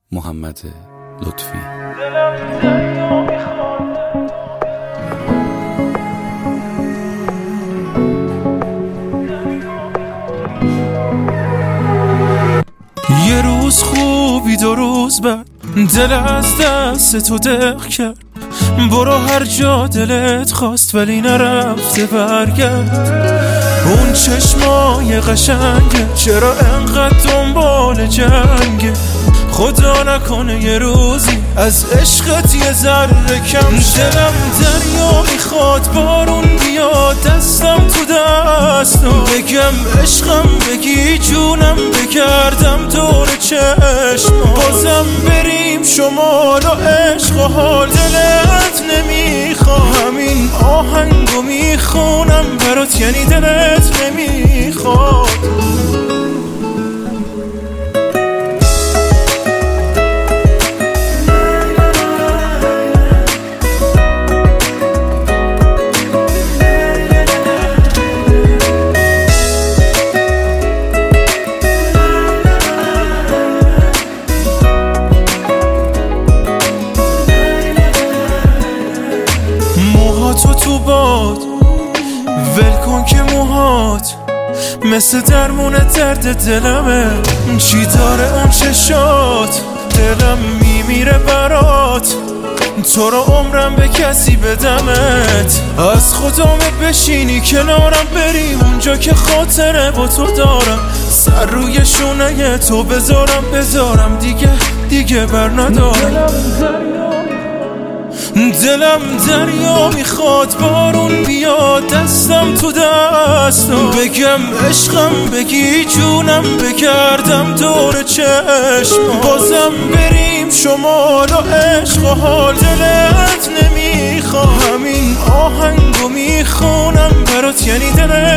محمد لطفی. یه روز خوبی 2 روز بعد دل از دست تو دق کرد. برو هر جا دلت خواست ولی نرفته برگرد. اون چشمای قشنگه چرا انقدر دنبال جنگه؟ خدا نکنه یه روزی از عشقت یه ذره کم. دلم دریا میخواد بارون بیاد دستم تو دستم، بگم عشقم بگی جونم بگردم دور چشم. بازم بریم شمال و عشق و حال دلت نمیخواد. همین آهنگو میخونم برات یعنی دلت نمیخواد. تو باد ول کن که موهات مثل درمون درد دلمه. چی داره اون چشات؟ دلم میمیره برات. تو رو عمرم به کسی بدمت، از خدامت بشینی کنارم بری اونجا که خاطره با تو دارم. سر روی شونه تو بذارم دیگه بر ندارم. دلم دریا میخواد بارون بیاد دستم تو دستم، بگم عشقم بگی جونم بگردم دور چشم. بازم بریم شمال و عشق و حال دلت نمیخواد. همین آهنگو میخونم برات یعنی دلت